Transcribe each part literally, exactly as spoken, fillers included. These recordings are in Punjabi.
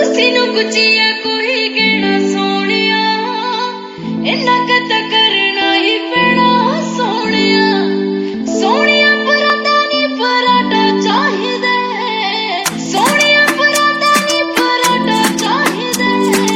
ਤੁਸੀਂ ਨੂੰ ਗੁੱਚੀਆ ਕੋਈ ਕਹਿਣਾ ਸੋਹਣਿਆ ਇੰਨਾ ਕਦ ਕਰਨਾ ਹੀ ਪੈਣਾ ਸੋਹਣਿਆ ਸੋਹਣਿਆ ਪਰਾਂਦਾ ਨੀ ਪਰਾਂਠਾ ਚਾਹੀਦਾ ਸੋਹਣਿਆ ਪਰਾਂਦਾ ਨੀ ਪਰਾਂਠਾ ਚਾਹੀਦਾ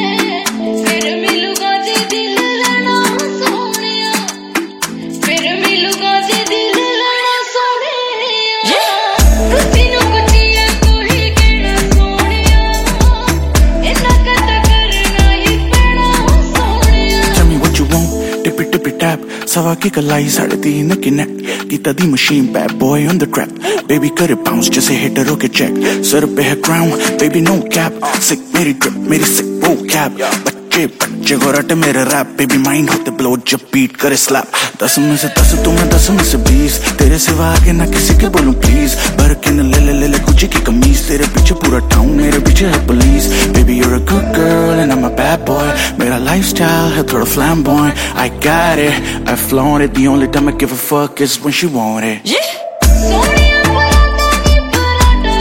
ਫਿਰ ਮਿਲੂਗਾ ਜੇ ਦਿਲ ਲੈਣਾ ਸੋਹਣਿਆ ਫਿਰ ਮਿਲੂਗਾ ਜੇ ਦਿਲ ਲੈਣਾ ਸੋਹਣਿਆ ਤੁਸੀਂ ਨੂੰ ਗੁੱਚੀਆ ਕੋਈ ਕਹਿਣਾ ਸੋਹਣਿਆ ਇੰਨਾ ਕਦ ਕਰਨਾ ਹੀ ਪੈਣਾ ਸੋਹਣਿਆ Tell me what you want, dip it, dip it, tap. Sawa ki kalai sade teen na kinet. Kita di machine, bad boy on the trap. Baby cut it bounce, just a hit the rocket check. Sir pe hai ground, baby no cap. Sick meri drip, meri sick vocab. Bacche bacche gorat mere rap, baby mind hote blow jab beat kare slap. दस में से दस तू मैं दस में से बीस तेरे सिवा आगे ना किसी के बोलूं प्लीज भर के न ले ले ले ले गुच्ची की कमीज तेरे पीछे पूरा टाउन मेरे पीछे है police baby you're a good girl and I'm a bad boy मेरा lifestyle है थोड़ा flamboyant I got it I flaunt it the only time I give a fuck is when she want it yeah ਸੋਹਣਿਆ ਪਰਾਂਦਾ ਨੀ ਪਰਾਂਠਾ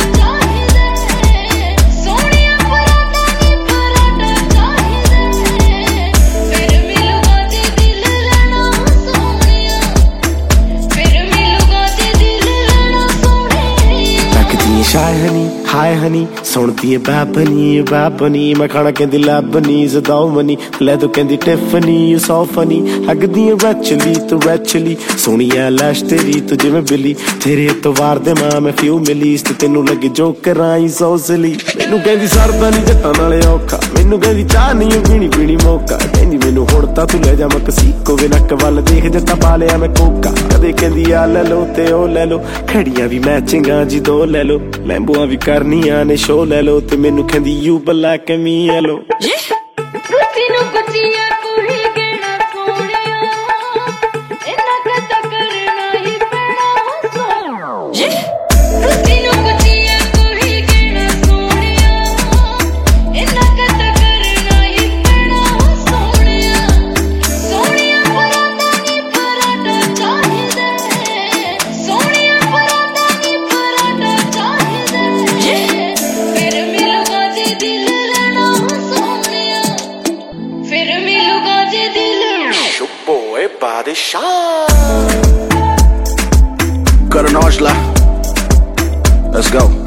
ਚਾਹੀਦਾ ਸੋਹਣਿਆ ਪਰਾਂਦਾ ਨੀ ਪਰਾਂਠਾ ਚਾਹੀਦਾ ਫਿਰ ਮਿਲੂਗਾ ਜੇ ਦਿਲ ਲੈਣਾ ਸੋਹਣਿਆ ਫਿਰ ਮਿਲੂਗਾ ਜੇ ਦਿਲ ਲੈਣਾ ਸੋਹਣਿਆ ਲੱਗਦੀ ਏ ਸ਼ਾਇ ਹਨੀ ਹਾਏ ਹਨੀ ਸੁਣਦੀ ਏ ਬਾਬਨੀ ਬਾਬਨੀ ਮੈਂ ਖਾਣਾ ਕਹਿੰਦੀ ਲੱਭਨੀ ਜ਼ਦਾਉ ਮਨੀ ਲੈ ਤੂੰ ਕਹਿੰਦੀ ਟਿਫਨੀ ਸੌ ਫਨੀ ਲੱਗਦੀ ਏ ਰੈਚਲੀ ਤੂੰ ਰੈਚਲੀ ਸੋਹਣੀਆ ਲੈਸ਼ ਤੇਰੀ ਤੂੰ ਜਿਵੇਂ ਬਿੱਲੀ ਤੇਰੇ ਇਤਵਾਰ ਦੇ ਮਾਂ ਮੈਂ ਫਿਊ ਮਿਲੀ ਤੇ ਤੈਨੂੰ ਲੱਗੇ ਜੋ ਕਰਾਈ ਸੌਸਲੀ ਮੈਨੂੰ ਕਹਿੰਦੀ ਸਰਦਾ ਨੀ ਜੱਟਾਂ ਨਾਲੇ ਔਖਾ ਮੈਨੂੰ ਕਹਿੰਦੀ ਚਾਹ ਨਹੀਂ ਪੀਣੀ ਪੀਣੀ ਮੌਕਾ ਕਹਿੰਦੀ ਮੈਨੂੰ ਹੁਣ ਤਾਂ ਤੂੰ ਲੈ ਜਾ ਮਕਸੀਕੋ ਵੇ ਨੱਕ ਵੱਲ ਦੇਖ ਜੱਟਾ ਪਾ ਲਿਆ ਮੈਂ ਕੋਕਾ ਕਦੇ ਕਹਿੰਦੀ ਆ ਲੈ ਲੋ ਤੇ ਉਹ ਲੈ ਲੋ ਖੜੀਆਂ ਵੀ ਮੈਚਿੰਗਾਂ ਜੀ ਦੋ ਲੈ ਲੋ ਲੈਂਬੂਆਂ ਵੀ ਕਰਨੀਆਂ ਨੇ ਸ਼ੋ ਲੈ ਲੋ ਤੇ ਮੈਨੂੰ ਕਹਿੰਦੀ ਯੂ ਬਲੈਕ ਮੀ ਯੈਲੋ ਤੁਸੀਂ ਨੂੰ ਗੁੱਚੀਆ ਕੋਈ ਕਹਿਣਾ ਸੋਹਣਿਆ ਇੰਨਾ ਕਦ ਕਰਨਾ ਹੀ ਪੈਣਾ ਸੋਹਣਿਆ ਤੁਸੀਂ ਨੂੰ ਗੁੱਚੀਆ ਕੋਈ ਕਹਿਣਾ ਸੋਹਣਿਆ ਇੰਨਾ ਕਦ ਕਰਨਾ ਹੀ ਪੈਣਾ ਸੋਹਣਿਆ ਸੋਹਣਿਆ ਪਰਾਂਦਾ ਨੀ ਪਰਾਂਠਾ ਚਾਹੀਦਾ ਸੋਹਣਿਆ ਪਰਾਂਦਾ ਨੀ ਪਰਾਂਠਾ ਚਾਹੀਦਾ ਫਿਰ ਮਿਲੂਗਾ ਜੇ ਦਿਲ ਲੈਣਾ ਸੋਹਣਿਆ ਫਿਰ ਮਿਲੂਗਾ ਜੇ ਦਿਲ Your boy body shot Cut an arch line Let's go